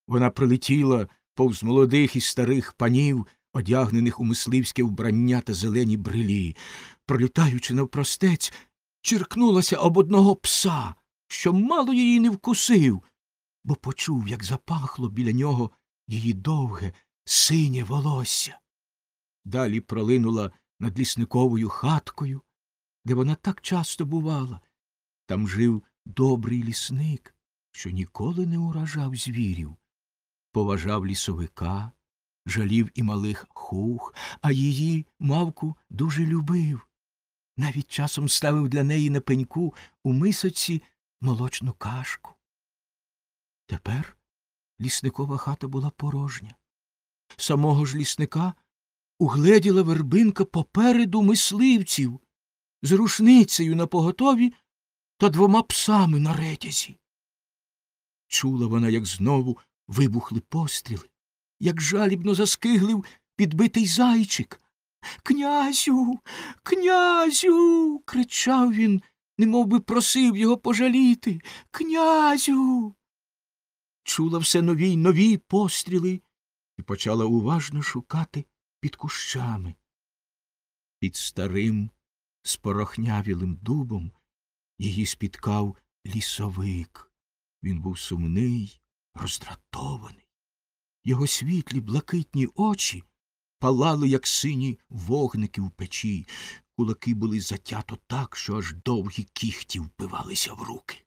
Вона прилетіла повз молодих і старих панів, одягнених у мисливське вбрання та зелені брилі. Пролітаючи навпростець, черкнулася об одного пса, що мало її не вкусив, бо почув, як запахло біля нього її довге, синє волосся. Далі пролинула над лісниковою хаткою, де вона так часто бувала. Там жив добрий лісник, що ніколи не уражав звірів, поважав лісовика, жалів і малих хух, а її, мавку, дуже любив. Навіть часом ставив для неї на пеньку у мисочці молочну кашку. Тепер лісникова хата була порожня. Самого ж лісника угледіла Вербинка попереду мисливців з рушницею напоготові та 2 псами на ретязі. Чула вона, як знову вибухли постріли, як жалібно заскиглив підбитий зайчик. «Князю! Князю!» – кричав він, немов би просив його пожаліти. «Князю!» Чула все нові й нові постріли і почала уважно шукати під кущами. Під старим спорохнявілим дубом її спіткав лісовик. Він був сумний, роздратований. Його світлі блакитні очі палали, як сині вогники в печі. Кулаки були затято так, що аж довгі кіхті впивалися в руки.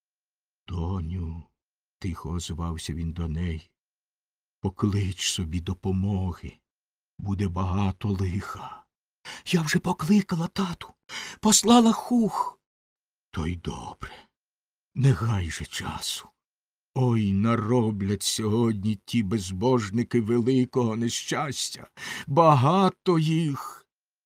«Доню», – тихо озвався він до неї, – «поклич собі допомоги. Буде багато лиха». «Я вже покликала, тату. Послала хух». «То й добре. Не гай же часу. Ой, нароблять сьогодні ті безбожники великого нещастя. Багато їх.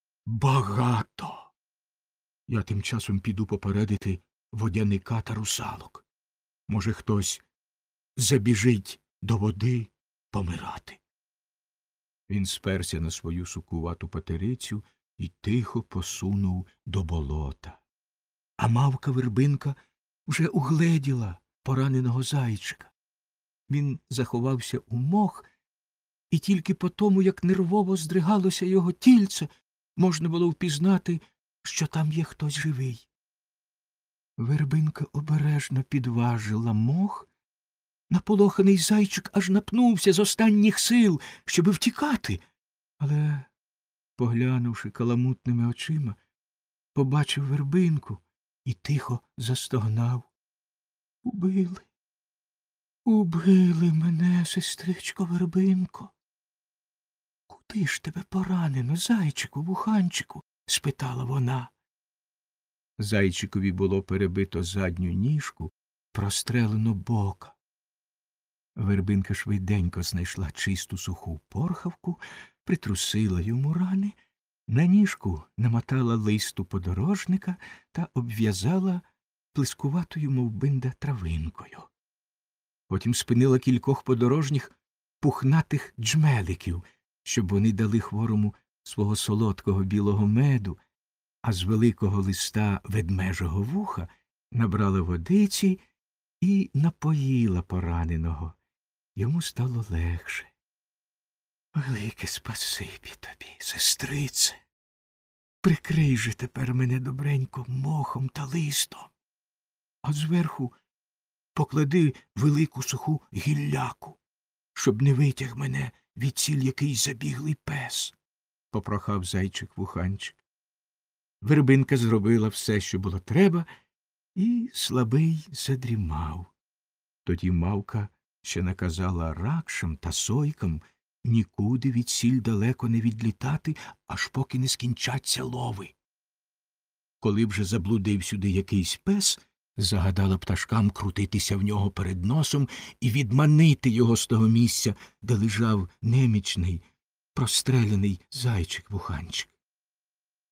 Багато. Я тим часом піду попередити водяника та русалок. Може, хтось забіжить до води помирати». Він сперся на свою сукувату патерицю і тихо посунув до болота. А мавка Вербинка вже угледіла пораненого зайчика. Він заховався у мох, і тільки по тому, як нервово здригалося його тільце, можна було впізнати, що там є хтось живий. Вербинка обережно підважила мох. Наполоханий зайчик аж напнувся з останніх сил, щоби втікати, але, поглянувши каламутними очима, побачив Вербинку і тихо застогнав. «Убили, убили мене, сестричко Вербинко». «Куди ж тебе поранено, зайчику, вуханчику?» – спитала вона. Зайчикові було перебито задню ніжку, прострелено бока. Вербинка швиденько знайшла чисту суху порхавку, притрусила йому рани, на ніжку намотала листу подорожника та обв'язала плескуватою, мов бинда, травинкою. Потім спинила кількох подорожніх пухнатих джмеликів, щоб вони дали хворому свого солодкого білого меду, а з великого листа ведмежого вуха набрала водиці і напоїла пораненого. Йому стало легше. «Велике спасибі тобі, сестрице. Прикрий же тепер мене добренько мохом та листом, а зверху поклади велику суху гілляку, щоб не витяг мене відсіль якийсь забіглий пес», – попрохав зайчик-вуханчик. Вербинка зробила все, що було треба, і слабий задрімав. Тоді мавка ще наказала ракшам та сойкам нікуди відсіль далеко не відлітати, аж поки не скінчаться лови. Коли вже заблудив сюди якийсь пес, загадала пташкам крутитися в нього перед носом і відманити його з того місця, де лежав немічний, простреляний зайчик-вуханчик.